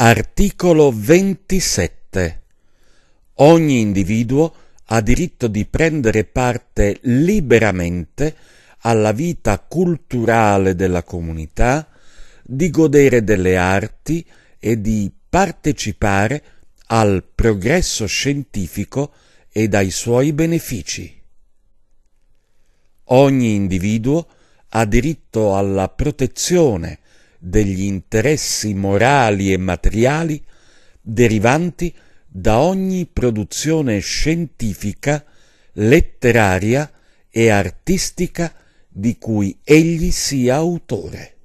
Articolo 27. Ogni individuo ha diritto di prendere parte liberamente alla vita culturale della comunità, di godere delle arti e di partecipare al progresso scientifico ed ai suoi benefici. Ogni individuo ha diritto alla protezione degli interessi morali e materiali derivanti da ogni produzione scientifica, letteraria e artistica di cui egli sia autore.